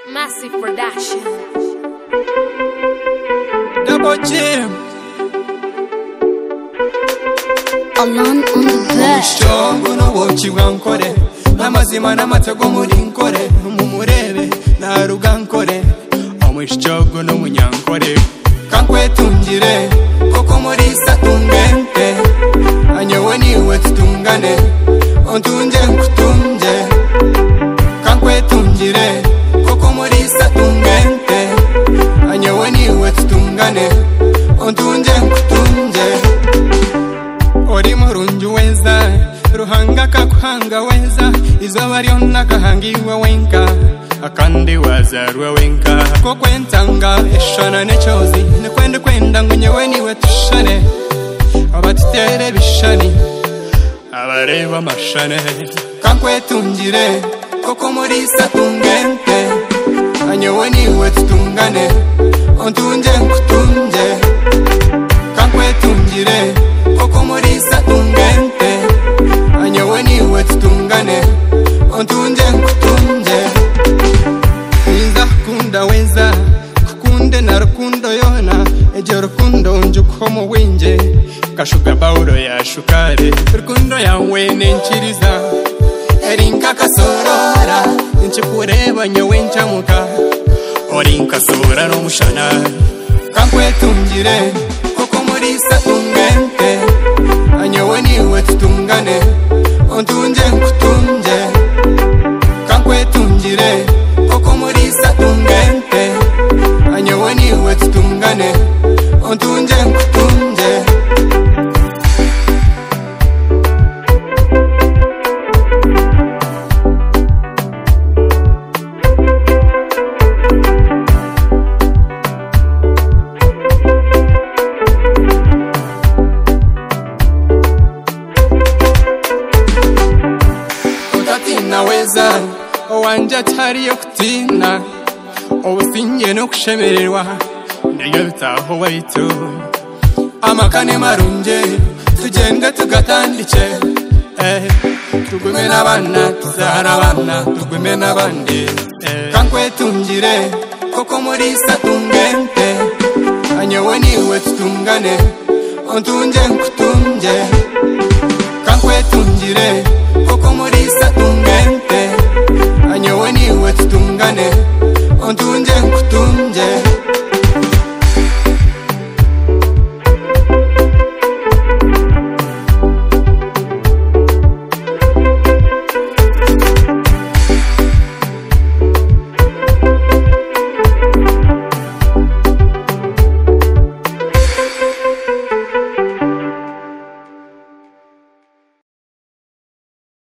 Massive production. Double Jim. Alone on the bed. Shongo no wochi wankore. Namazima namatego muri nkore. Mumurebe na rugankore. Omwishogo no munyankore. Kankwe tungire koko muri satungente. Anyewe niwe tutungane. Ontunje nkutunje. Kankwe tungire koko muri satungente. Anyewe niwe tutungane. Ontunje nkutunje. Ori murunju weza ruhanga kakuhanga weza izuba ryonna kahangiwe wenka akandi wazarwa wenka ko kwentanga eshana nechozi nekwende kwenda ngo nyewe niwe tushane abatutere bishani abareba amashane kankwe tungire koko muri satungente anyewe niwe tutungane ontunje nkutunje kankwe tungire koko muri satungente anyewe niwe tutungane ontunje nkutunje inza kunda wenza kukunde na rukundo yona ejo rukundo njukomo winje kashuga baulo ya shukare rukundo yawe nenchiriza erinka kasorora nchikureba nyewe nchamuka orinka sora no mushana kankwe tungire koko muri satungente anyewe niwe tutungane ontunje nkutunje kankwe tungire koko muri satungente anyewe niwe tutungane ontunje nkutunje naweza owanja tariyo kutina obusinye no kushemererwa ndiyo bitaho waitu amakane marunje tugende tugatandike tugweme n'abana tuzara abana tugweme n'abandi kankwe tungire koko muri satungente anyewe niwe tutungane ontunje nkutunje kankwe tungire koko muri satungente anyewe niwe tutungane